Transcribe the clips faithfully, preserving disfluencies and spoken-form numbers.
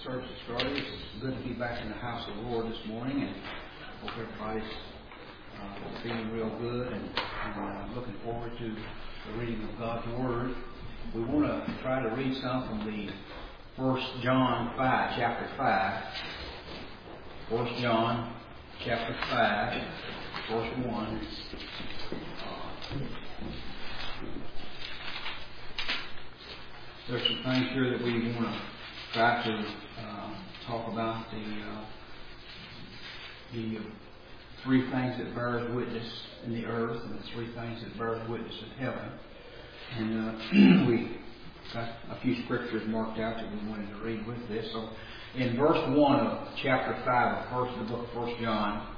service started. It's good to be back in the house of the Lord this morning, and hope everybody's uh, feeling real good and, and uh, looking forward to the reading of God's Word. We want to try to read some from the First John five, chapter five. First John chapter five, verse one. There's some things here that we want to try to uh, talk about. The uh, the three things that bears witness in the earth, and the three things that bears witness in heaven. And uh, we got a few scriptures marked out that we wanted to read with this. So, in verse one of chapter five of first, the book of First John,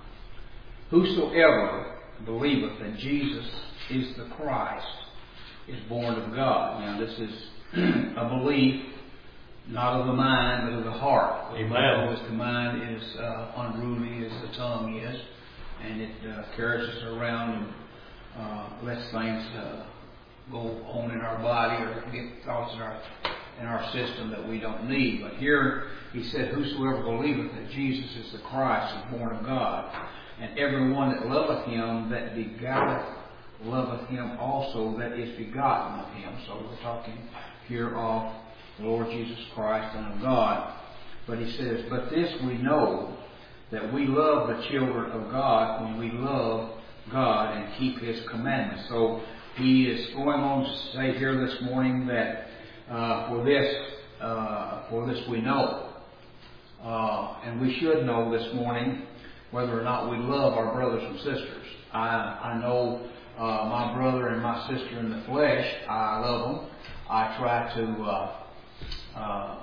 whosoever believeth that Jesus is the Christ is born of God. Now, this is a belief, not of the mind, but of the heart. Amen. Because the mind is uh, unruly as the tongue is, and it uh, carries us around and uh, lets things uh, go on in our body or get thoughts in our in our system that we don't need. But here he said, whosoever believeth that Jesus is the Christ is born of God. And everyone that loveth him that begotteth loveth him also that is begotten of him. So we're talking here of the Lord Jesus Christ and of God. But he says, but this we know, that we love the children of God when we love God and keep his commandments. So he is going on to say here this morning that uh, for this uh, for this we know. Uh, and we should know this morning whether or not we love our brothers and sisters. I, I know uh, my brother and my sister in the flesh. I love them. I try to uh, uh,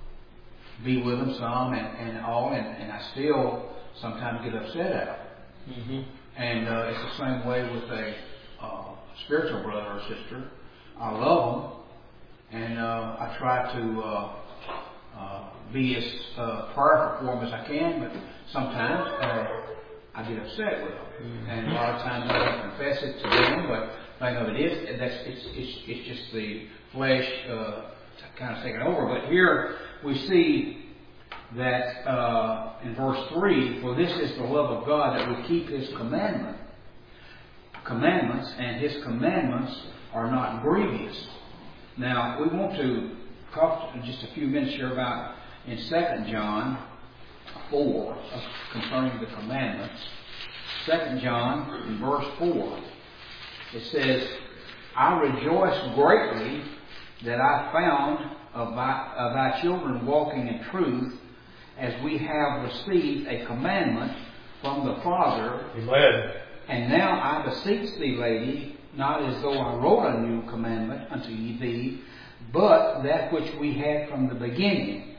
be with them some and, and all, and, and I still sometimes get upset at them. Mm-hmm. And uh, it's the same way with a uh, spiritual brother or sister. I love them, and uh, I try to uh, uh, be as uh, prayerful for them as I can, but sometimes uh, I get upset with them. Mm-hmm. And a lot of times I don't confess it to them, but the thing of it is, that's, it's, it's, it's just the flesh uh, kind of taking over. But here we see that uh, in verse three, for this is the love of God, that we keep his commandment, commandments, and his commandments are not grievous. Now, we want to talk just a few minutes here about in Second John four, concerning the commandments. Second John, in verse four, it says, I rejoice greatly that I found of thy, of thy children walking in truth, as we have received a commandment from the Father. Amen. And now I beseech thee, lady, not as though I wrote a new commandment unto thee, but that which we had from the beginning,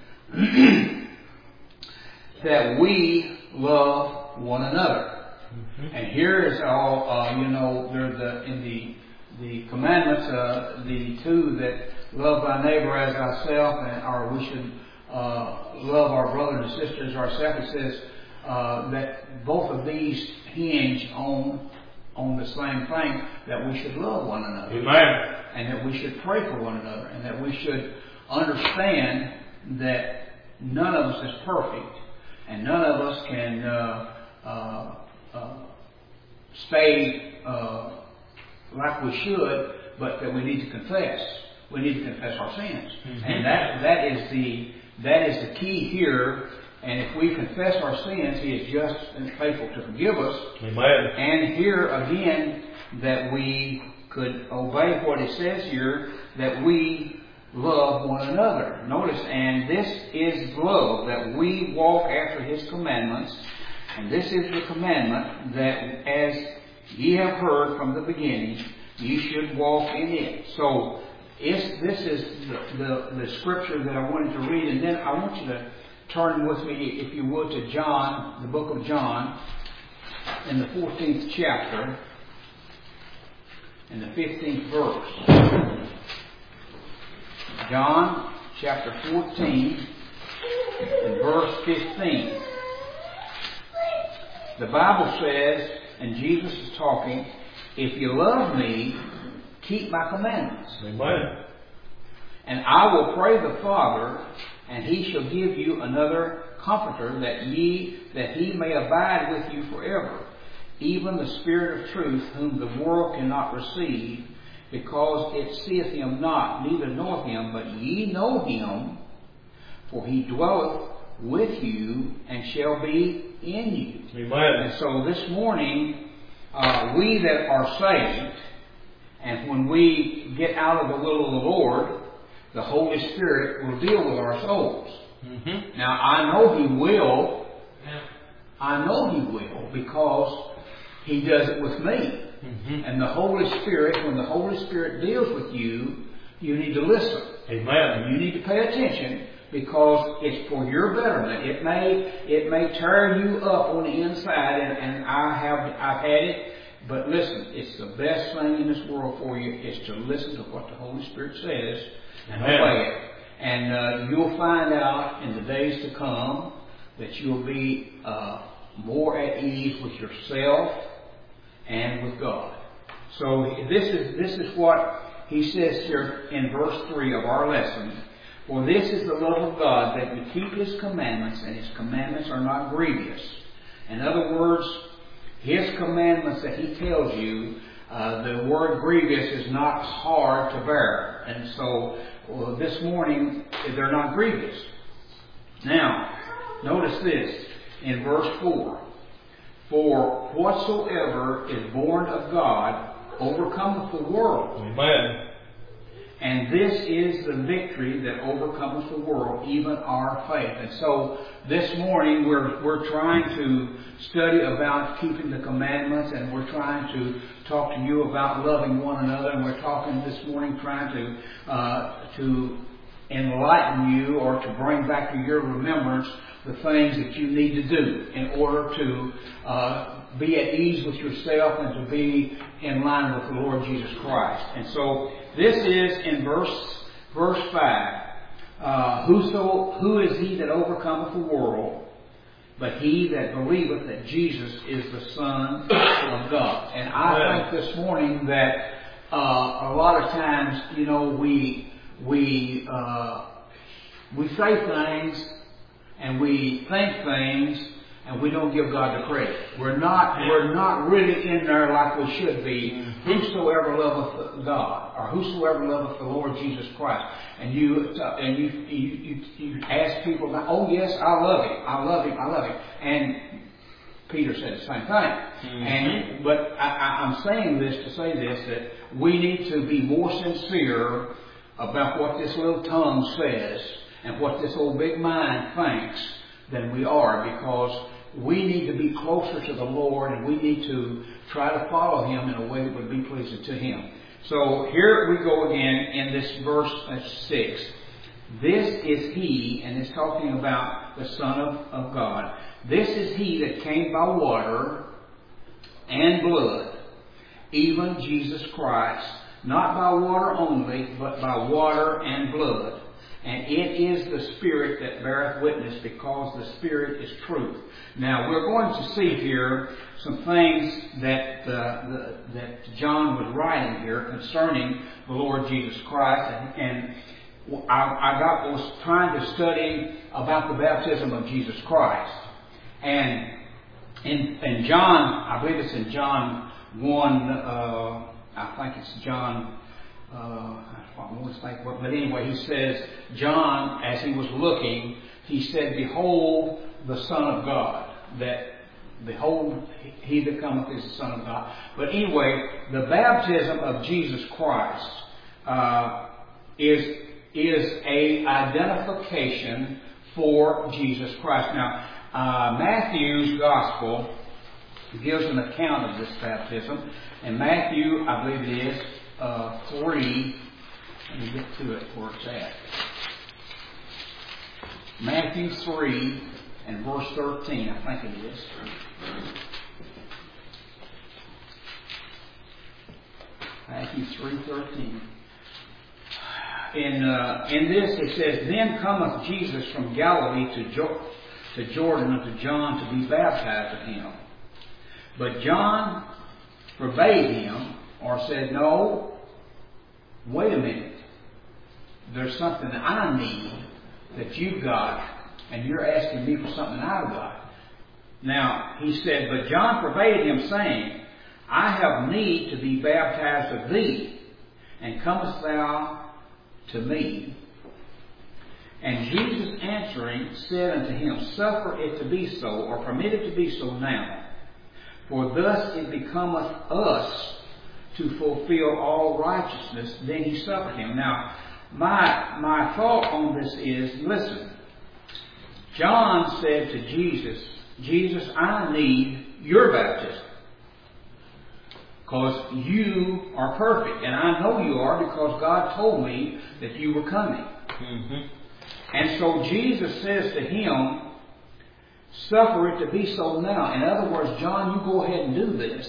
that we love one another. Mm-hmm. And here is all, uh, you know, there's the in the the commandments, uh, the two that love thy neighbor as thyself, and or we should uh, love our brothers and sisters ourselves. It says uh, that both of these hinge on on the same thing, that we should love one another. Amen. And that we should pray for one another, and that we should understand that none of us is perfect, and none of us can uh, uh, uh, stay uh, like we should, but that we need to confess. We need to confess our sins, mm-hmm. and that that is the that is the key here. And if we confess our sins, he is just and faithful to forgive us. Amen. And here again, that we could obey what it says here, that we love one another. Notice, and this is love, that we walk after his commandments. And this is the commandment, that as ye have heard from the beginning, ye should walk in it. So, it's, this is the, the, the scripture that I wanted to read. And then I want you to turn with me, if you would, to John, the book of John, in the fourteenth chapter, in the fifteenth verse. John chapter fourteen, and verse fifteen. The Bible says, and Jesus is talking, if you love me, keep my commandments. Amen. And I will pray the Father, And he shall give you another Comforter, that ye that he may abide with you forever, even the Spirit of truth, whom the world cannot receive, because it seeth him not, neither knoweth him, but ye know him, for he dwelleth with you and shall be in you. Amen. And so this morning, uh, we that are saved, and when we get out of the will of the Lord, the Holy Spirit will deal with our souls. Mm-hmm. Now, I know He will. Yeah. I know He will, because He does it with me. Mm-hmm. And the Holy Spirit, when the Holy Spirit deals with you, you need to listen. Amen. You need to pay attention, because it's for your betterment. It may it may tear you up on the inside, and, and I have I've had it. But listen, it's the best thing in this world for you is to listen to what the Holy Spirit says and obey it. And uh, you'll find out in the days to come that you'll be uh, more at ease with yourself and with God. So this is this is what he says here in verse three of our lesson. For this is the love of God, that we keep His commandments, and His commandments are not grievous. In other words, His commandments that He tells you, uh, the word grievous is not hard to bear. And so well, this morning, they're not grievous. Now, notice this in verse four. For whatsoever is born of God overcometh the world. Amen. And this is the victory that overcometh the world, even our faith. And so this morning we're we're trying to study about keeping the commandments, and we're trying to talk to you about loving one another, and we're talking this morning trying to uh, to enlighten you, or to bring back to your remembrance the things that you need to do in order to uh, be at ease with yourself and to be in line with the Lord Jesus Christ. And so this is in verse verse five. Uh, Whoso, who is he that overcometh the world, but he that believeth that Jesus is the Son of God? And I think this morning that uh, a lot of times, you know, we we uh, we say things and we think things, and we don't give God the credit. We're not we're not really in there like we should be. Mm-hmm. Whosoever loveth God, or whosoever loveth the Lord Jesus Christ, and you uh, and you, you you you ask people, oh yes, I love Him, I love Him, I love Him, and Peter said the same thing. Mm-hmm. And but I, I, I'm saying this to say this, that we need to be more sincere about what this little tongue says and what this old big mind thinks than we are, because we need to be closer to the Lord, and we need to try to follow Him in a way that would be pleasing to Him. So here we go again in this verse six. This is He, and it's talking about the Son of, of God. This is He that came by water and blood, even Jesus Christ, not by water only, but by water and blood. And it is the Spirit that beareth witness, because the Spirit is truth. Now, we're going to see here some things that uh, the, that John was writing here concerning the Lord Jesus Christ. And, and I, I got, was trying to study about the baptism of Jesus Christ. And in, in John, I believe it's in John one, uh, I think it's John... Uh, I don't think what, but anyway, he says, John, as he was looking, he said, "Behold the Son of God." That, behold, he that cometh is the Son of God. But anyway, the baptism of Jesus Christ uh, is is a identification for Jesus Christ. Now, uh, Matthew's Gospel gives an account of this baptism, and Matthew, I believe it is uh, three. Let me get to it where it's at. Matthew three and verse thirteen, I think it is. Matthew three thirteen. In uh, in this it says, "Then cometh Jesus from Galilee to jo- to Jordan unto John to be baptized of him. But John forbade him," or said, "No, wait a minute. There's something that I need, that you've got, and you're asking me for something I've got. Now, he said, but John forbade him, saying, I have need to be baptized of thee, and comest thou to me? And Jesus answering said unto him, Suffer it to be so, or permit it to be so now, for thus it becometh us to fulfill all righteousness. Then he suffered him. Now, my my thought on this is, listen, John said to Jesus, Jesus, I need your baptism. Because you are perfect. And I know you are because God told me that you were coming. Mm-hmm. And so Jesus says to him, suffer it to be so now. In other words, John, you go ahead and do this.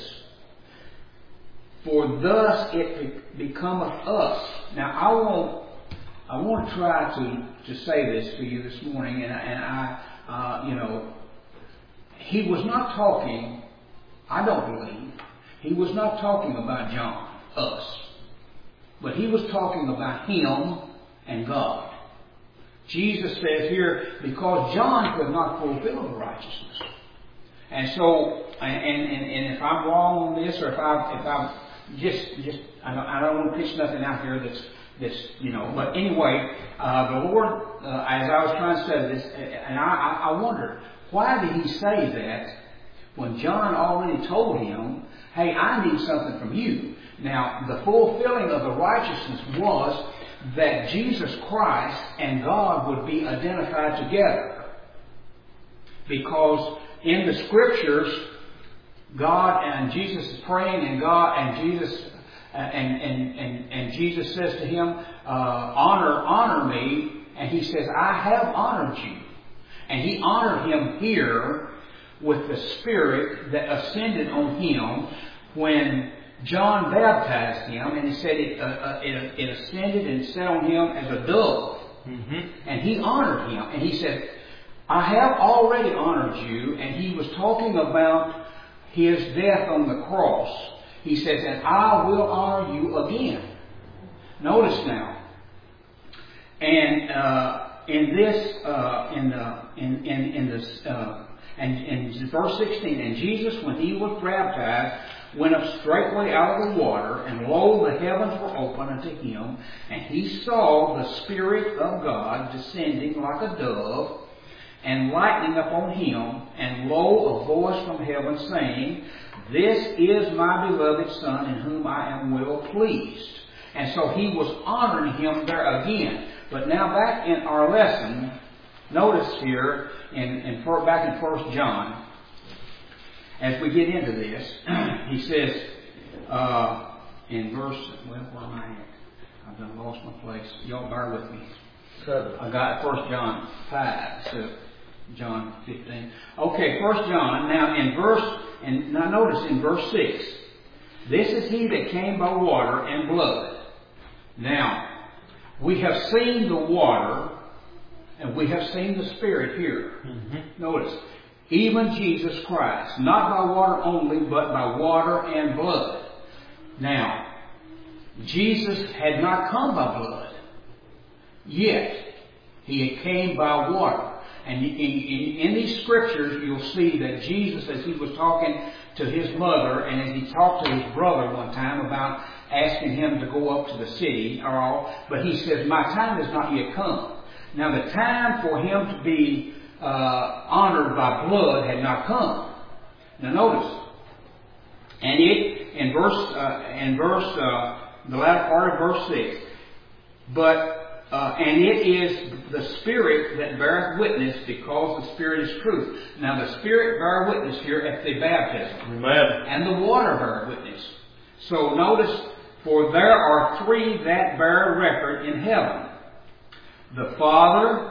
For thus it becometh us. Now, I won't, I want to try to, to say this to you this morning. And, and I, uh, you know, he was not talking, I don't believe, he was not talking about John, us. But he was talking about him and God. Jesus says here, because John could not fulfill the righteousness. And so, and, and, and if I'm wrong on this, or if I, if I just, just, I don't, I don't want to pitch nothing out here that's, that's, you know, but anyway, uh, the Lord, uh, as I was trying to study this, and I, I wondered, why did he say that when John already told him, hey, I need something from you? Now, the fulfilling of the righteousness was that Jesus Christ and God would be identified together. Because in the Scriptures, God and Jesus is praying, and God and Jesus uh, and, and, and, and Jesus says to him, uh, honor, honor me. And he says, I have honored you. And he honored him here with the Spirit that ascended on him when John baptized him, and he said it, uh, uh, it, it ascended and sat on him as a dove. Mm-hmm. And he honored him. And he said, I have already honored you. And he was talking about his death on the cross. He says, and I will honor you again. Notice now. And uh, in this, uh, in, the, in, in, in this, uh, and in verse sixteen, and Jesus, when he was baptized, went up straightway out of the water, and lo, the heavens were open unto him, and he saw the Spirit of God descending like a dove, and lightning upon him, and lo, a voice from heaven saying, This is my beloved Son, in whom I am well pleased. And so he was honoring him there again. But now back in our lesson, notice here, in, in back in First John, as we get into this, he says, uh, in verse, well, where am I at? I've done lost my place. Y'all bear with me. Seven. I got First John five, so John fifteen. Okay, First John. Now in verse, and now notice in verse six, this is he that came by water and blood. Now, we have seen the water, and we have seen the Spirit here. Mm-hmm. Notice. Even Jesus Christ, not by water only, but by water and blood. Now, Jesus had not come by blood, yet he had came by water. And in, in, in these Scriptures, you'll see that Jesus, as he was talking to his mother, and as he talked to his brother one time about asking him to go up to the city, or all, but he says, my time has not yet come. Now, the time for him to be Uh, honored by blood had not come. Now notice, and it in verse uh, in verse uh, the latter part of verse six, but uh, and it is the Spirit that beareth witness, because the Spirit is truth. Now the Spirit bear witness here at the baptism. Amen. And the water bear witness. So notice, for there are three that bear record in heaven: the Father,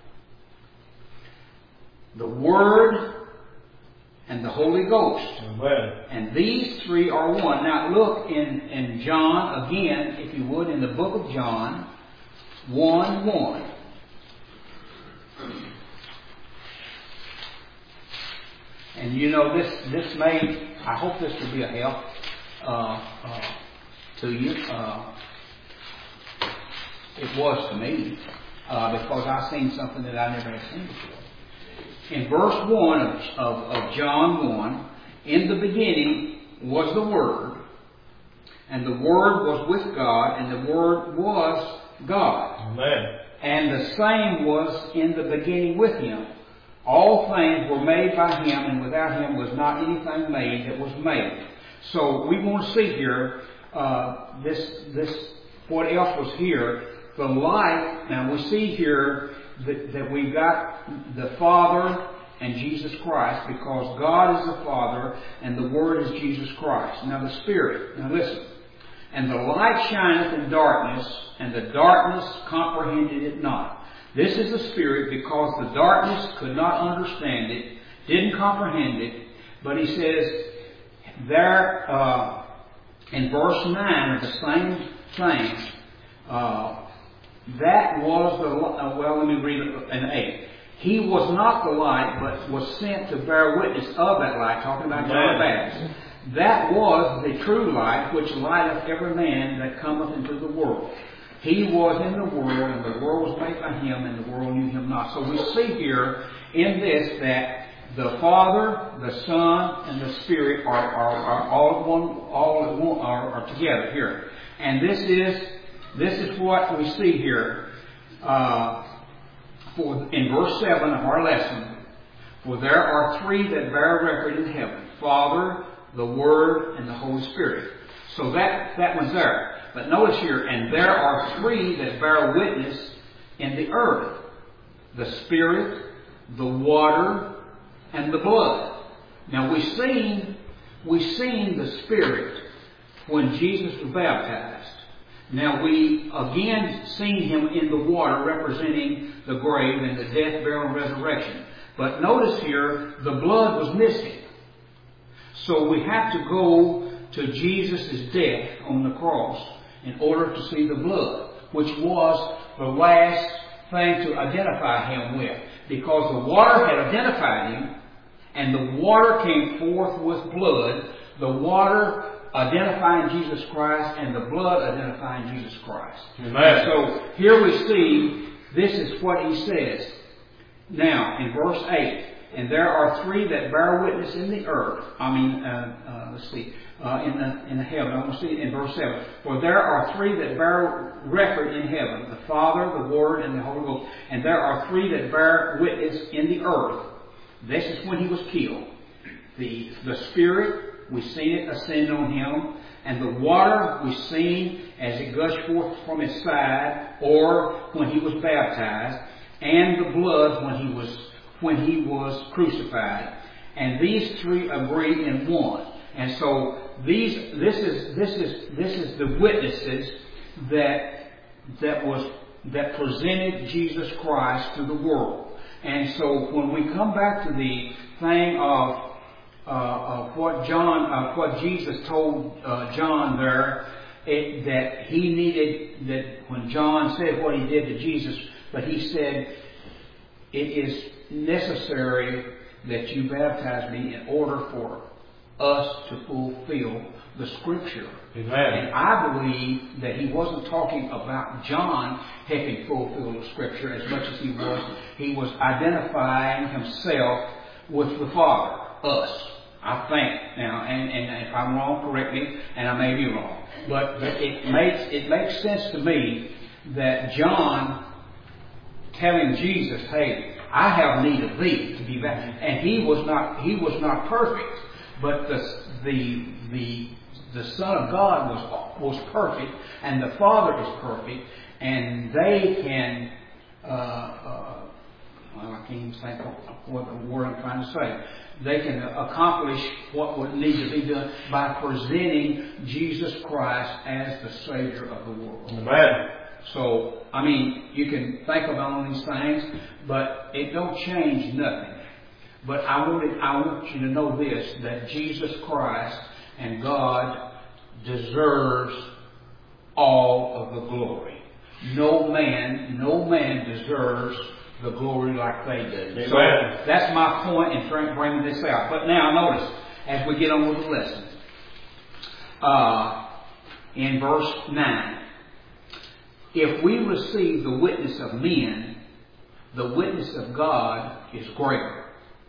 the Word, and the Holy Ghost. Amen. And these three are one. Now look in, in John again, if you would, in the book of John, one one. And you know, this this may, I hope this will be a help uh, uh, to you. Uh, it was to me. uh, because I've seen something that I never had seen before. In verse one of, of, of John one, in the beginning was the Word, and the Word was with God, and the Word was God. Amen. And the same was in the beginning with Him. All things were made by Him, and without Him was not anything made that was made. So we want to see here, uh, this, this, what else was here. The life, now we see here that, that we've got the Father and Jesus Christ, because God is the Father and the Word is Jesus Christ. Now the Spirit, now listen. And the light shineth in darkness, and the darkness comprehended it not. This is the Spirit, because the darkness could not understand it, didn't comprehend it. But he says there uh, in verse nine of the same thing, uh, that was the uh, well. Let me read it in eight. He was not the light, but was sent to bear witness of that light. Talking about John the Baptist. That was the true light, which lighteth every man that cometh into the world. He was in the world, and the world was made by Him, and the world knew Him not. So we see here in this that the Father, the Son, and the Spirit are, are, are all one, all at one, are, are together here. And this is this is what we see here uh, for in verse seven of our lesson. For there are three that bear record in heaven: Father, the Word, and the Holy Spirit. So that, that one's there. But notice here, and there are three that bear witness in the earth: the Spirit, the water, and the blood. Now we've seen, we've seen the Spirit when Jesus was baptized. Now we again seen Him in the water, representing the grave and the death, burial, and resurrection. But notice here, the blood was missing. So we have to go to Jesus' death on the cross in order to see the blood, which was the last thing to identify Him with. Because the water had identified Him, and the water came forth with blood, the water identifying Jesus Christ, and the blood identifying Jesus Christ. Amen. So here we see, this is what He says. Now, in verse eight, and there are three that bear witness in the earth. I mean, uh, uh, let's see, uh, in the in the heaven. I want to see it in verse seven. For there are three that bear record in heaven: the Father, the Word, and the Holy Ghost. And there are three that bear witness in the earth. This is when He was killed. The the Spirit, we've seen it ascend on Him, and the water we've seen as it gushed forth from His side, or when He was baptized, and the blood when He was. when He was crucified. And these three agree in one. And so these this is this is this is the witnesses that that was that presented Jesus Christ to the world. And so when we come back to the thing of uh, of what John of what Jesus told uh, John there, it, that he needed, that when John said what he did to Jesus, but he said, it is necessary that you baptize me in order for us to fulfill the Scripture. Amen. And I believe that he wasn't talking about John helping fulfill the Scripture as much as he was. He was identifying himself with the Father, us. I think now, and, and if I'm wrong, correct me, and I may be wrong. But it makes it makes sense to me that John telling Jesus, "Hey, I have need of thee to be baptized," and he was not he was not perfect, but the the the the Son of God was was perfect, and the Father is perfect, and they can. Uh, uh, well, I can't even think what the word I'm trying to say. They can accomplish what would need to be done by presenting Jesus Christ as the Savior of the world. Amen. So, I mean, you can think of all these things, but it don't change nothing. But I wanted, I want you to know this, that Jesus Christ and God deserves all of the glory. No man, no man deserves the glory like they do. Amen. So that's my point in trying bringing this out. But now notice, as we get on with the lesson, uh, in verse nine, if we receive the witness of men, the witness of God is greater.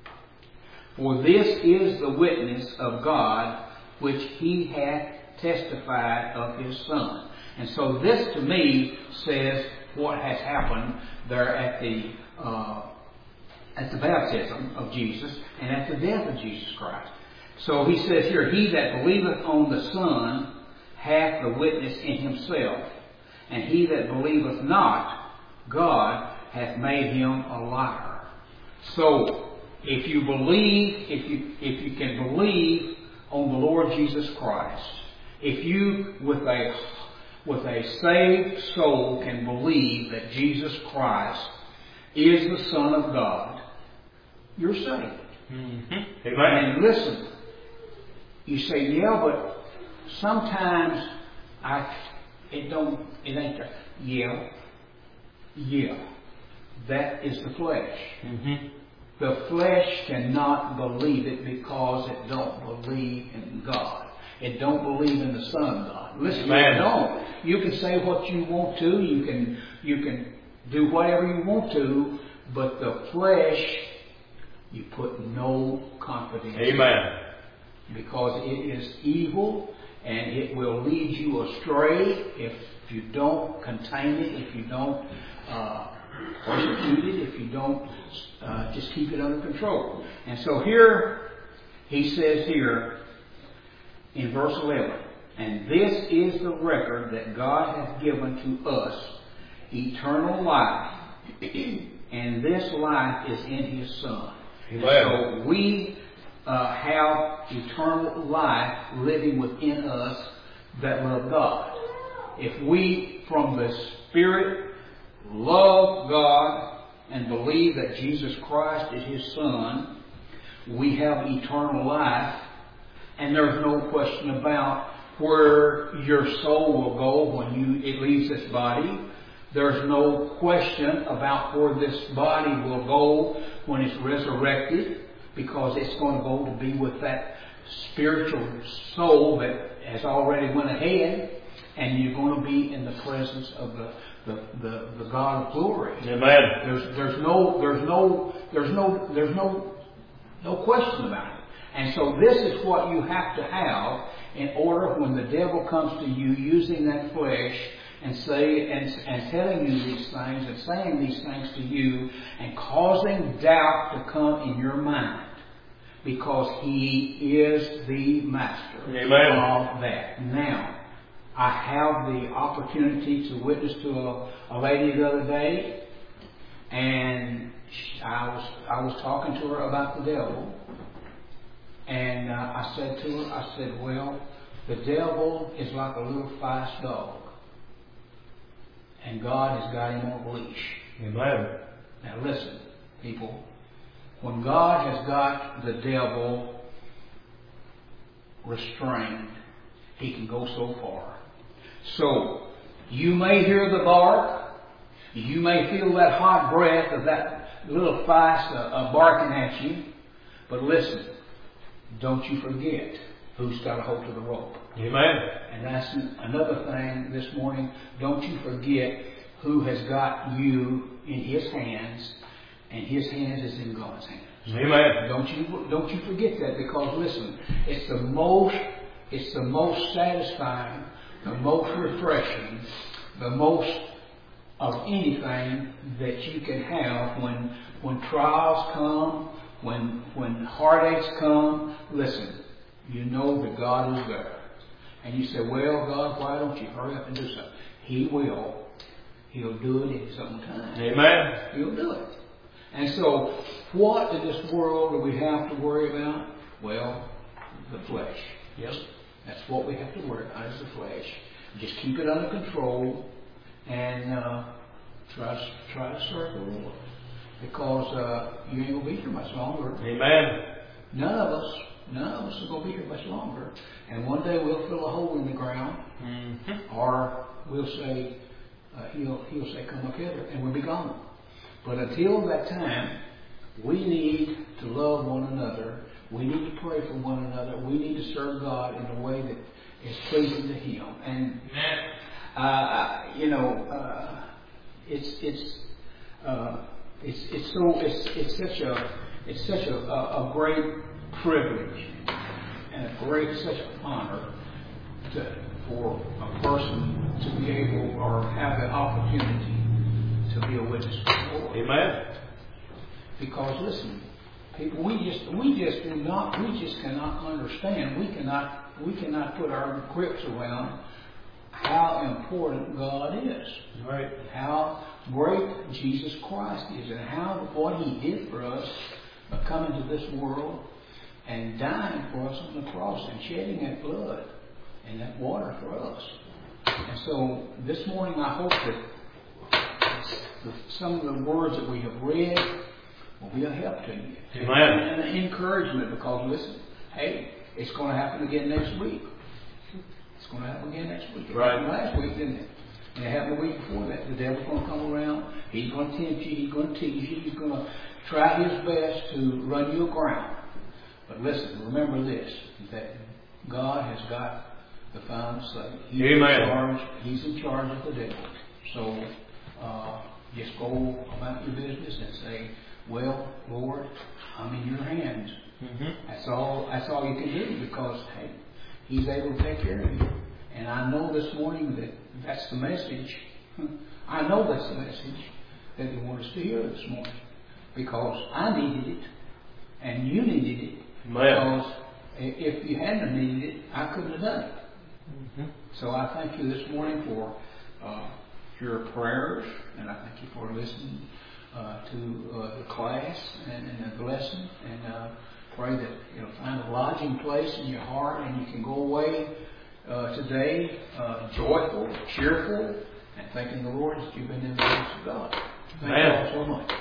For this is the witness of God which he hath testified of his Son. And so this to me says what has happened there at the uh, at the baptism of Jesus and at the death of Jesus Christ. So he says here, he that believeth on the Son hath the witness in himself, and he that believeth not, God hath made him a liar. So if you believe, if you if you can believe on the Lord Jesus Christ, if you with a with a saved soul can believe that Jesus Christ is the Son of God, you're saved. Mm-hmm. Amen. And listen, you say, yeah, but sometimes I it don't it ain't there. Yeah, yeah, that is the flesh. Mm-hmm. The flesh cannot believe it because it don't believe in God. It don't believe in the Son of God. Listen, Amen. you don't. You can say what you want to. You can you can do whatever you want to, but the flesh, you put no confidence in. Amen. Because it is evil and it will lead you astray if you don't contain it, if you don't uh, persecute it, if you don't uh, just keep it under control. And so here he says here in verse eleven, and this is the record that God hath given to us, eternal life, and this life is in his Son. And so we uh, have eternal life living within us that love God. If we, from the Spirit, love God and believe that Jesus Christ is his Son, we have eternal life. And there's no question about where your soul will go when you it leaves this body. There's no question about where this body will go when it's resurrected, because it's going to go to be with that spiritual soul that has already went ahead, and you're going to be in the presence of the the, the, the God of glory. Amen. There's there's no there's no there's no there's no no question about it. And so this is what you have to have in order when the devil comes to you using that flesh and say and, and telling you these things and saying these things to you and causing doubt to come in your mind, because he is the master Amen. of that. Now, I have the opportunity to witness to a, a lady the other day, and I was I was talking to her about the devil. And uh, I said to her, I said, well, the devil is like a little fast dog. And God has got him on a leash. Amen. Now listen, people. When God has got the devil restrained, he can go so far. So, you may hear the bark. You may feel that hot breath of that little fast uh, uh, barking at you. But listen. Don't you forget who's got a hold of the rope. Amen. And that's another thing this morning. Don't you forget who has got you in his hands, and his hands is in God's hands. Amen. Don't you don't you forget that, because listen, it's the most it's the most satisfying, the most refreshing, the most of anything that you can have when when trials come. When when heartaches come, listen, you know that God is there. And you say, well, God, why don't you hurry up and do something? He will. He'll do it in his own time. Amen. He'll do it. And so, what in this world do we have to worry about? Well, the flesh. Yes. That's what we have to worry about, is the flesh. Just keep it under control and uh, try, try to serve the Lord. Because uh, you ain't going to be here much longer. Amen. None of us, none of us are going to be here much longer. And one day we'll fill a hole in the ground. Mm-hmm. Or we'll say, uh, he'll, he'll say, come up hither, and we'll be gone. But until that time, we need to love one another. We need to pray for one another. We need to serve God in a way that is pleasing to Him. And uh, you know, uh, it's it's uh, it's it's so it's it's such a it's such a, a, a great privilege and a great such an honor to, for a person to be able or have the opportunity to be a witness for the Lord. Amen. Because listen, people, we just we just do not we just cannot understand. We cannot we cannot put our grips around how important God is. Right. How great Jesus Christ is, and how what He did for us by coming to this world and dying for us on the cross and shedding that blood and that water for us. And so this morning I hope that the, some of the words that we have read will be a help to you. Amen. And an encouragement, because listen, hey, it's going to happen again next week. It's going to happen again next week. It Right. happened last week, didn't it? And it happened the week before that. The devil's going to come around. He's going to tempt you. He's going to tease you. He's going to try his best to run you aground. But listen, remember this, that God has got the final say. He's Amen. in charge. He's in charge of the devil. So uh, just go about your business and say, well, Lord, I'm in your hands. Mm-hmm. That's all. That's all you can do, because hey, He's able to take care of you. And I know this morning that that's the message. I know that's the message that He wants us to hear this morning, because I needed it and you needed it. Amen. Because if you hadn't needed it, I couldn't have done it. Mm-hmm. So I thank you this morning for uh, your prayers, and I thank you for listening uh, to uh, the class and, and the lesson, and uh, pray that you'll find a lodging place in your heart, and you can go away uh, today uh, joyful, cheerful, and thanking the Lord that you've been in the house of God. Thank you all so much.